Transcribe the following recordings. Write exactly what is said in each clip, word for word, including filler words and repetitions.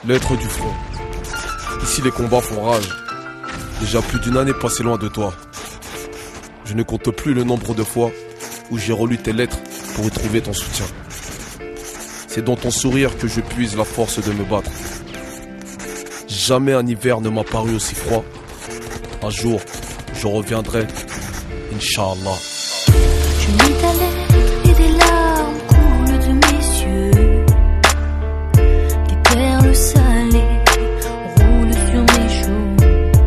Lettre du front. Ici les combats font rage. Déjà plus d'une année passée loin de toi. Je ne compte plus le nombre de fois où j'ai relu tes lettres pour y trouver ton soutien. C'est dans ton sourire que je puise la force de me battre. Jamais un hiver ne m'a paru aussi froid. Un jour, je reviendrai, Inch'Allah. Je lis ta lettre et des larmes coulent de mes yeux. Des perles salées roulent sur mes joues.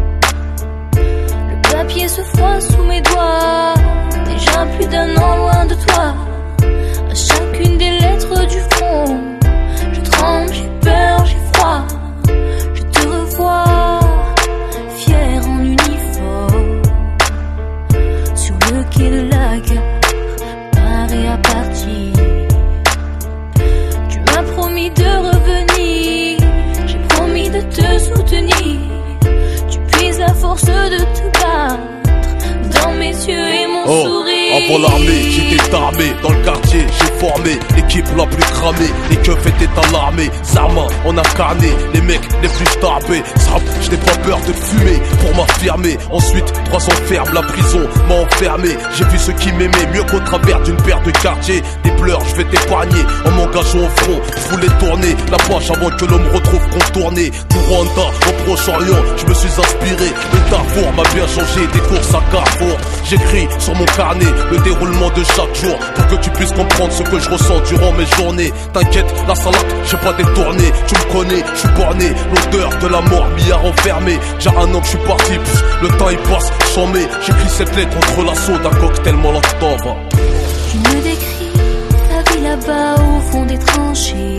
Le papier se froisse sous mes doigts. Déjà plus d'un an loin de toi. À chacune des lettres du front, je tremble, j'ai peur, j'ai froid. Je te revois, fier en uniforme, sur le quai de la gare, Paris à partir. Tu m'as promis de revenir, j'ai promis de te soutenir. Tu puises la force de te battre dans mes yeux et mon oh. sourire. Avant l'armée, j'étais armé, dans le quartier, j'ai formé l'équipe la plus cramée, les keufs étaient alarmés, Zarma, on a carné, les mecs les plus starbés, Zap, je n'ai pas peur de fumer pour m'affirmer, ensuite trois ans ferme, la prison m'a enfermé, j'ai vu ceux qui m'aimaient mieux qu'au travers d'une paire de quartiers, des pleurs je vais t'épargner, en m'engageant au front, je voulais tourner la page avant que l'on me retrouve contourné, du Rwanda au Proche-Orient, je me suis inspiré, le Darfour m'a bien changé, des courses à Carrefour, j'écris sur mon carnet, le déroulement de chaque jour pour que tu puisses comprendre ce que je ressens durant mes journées. T'inquiète, la salade, j'ai pas détourné. Tu me connais, je suis borné. L'odeur de la mort m'y a renfermé. J'ai un an que je suis parti, pff, le temps il passe, j'en mets. J'écris cette lettre entre l'assaut d'un cocktail molotov. Tu me décris ta vie là-bas au fond des tranchées.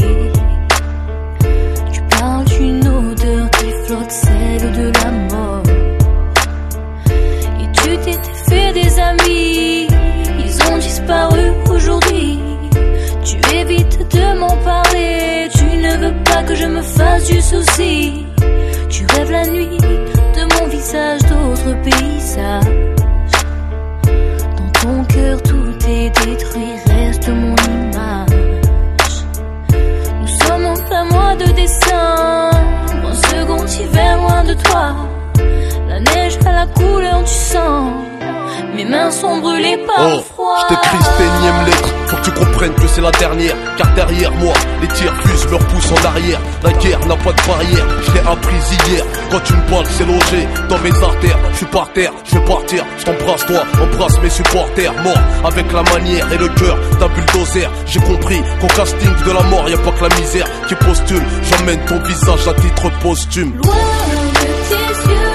Tu parles d'une odeur qui flotte, celle de la mort. Et tu t'étais fait des amis, ils ont disparu aujourd'hui. Tu évites de m'en parler, tu ne veux pas que je me fasse du souci. Tu rêves la nuit de mon visage, d'autres paysages. Dans ton cœur tout est détruit, reste mon image. Nous sommes en plein mois de décembre, un second hiver loin de toi. La neige a la couleur du sang, mes mains sont brûlées par le oh, froid. Je t'écris cette énième lettre, faut que tu comprennes que c'est la dernière. Car derrière moi, les tirs fusent, leur pouce en arrière. La guerre n'a pas de barrière, je l'ai apprise hier. Quand tu me parles, c'est logé dans mes artères. Je suis par terre, je vais partir, je t'embrasse toi, embrasse mes supporters. Mort avec la manière et le cœur d'un bulldozer. J'ai compris qu'au casting de la mort, y a pas que la misère qui postule. J'emmène ton visage à titre posthume. Loin de tes yeux,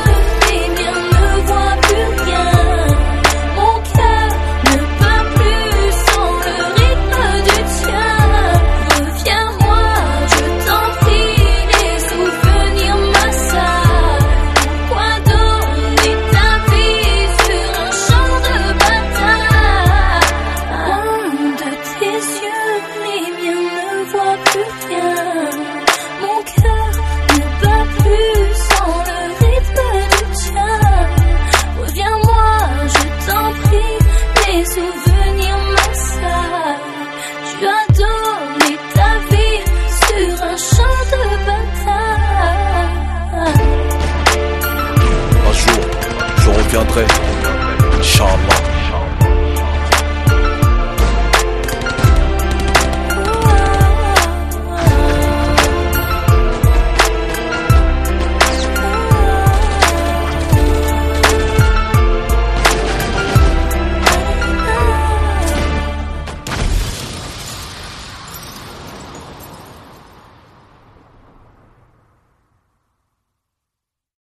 je reviendrai, Inch'Allah.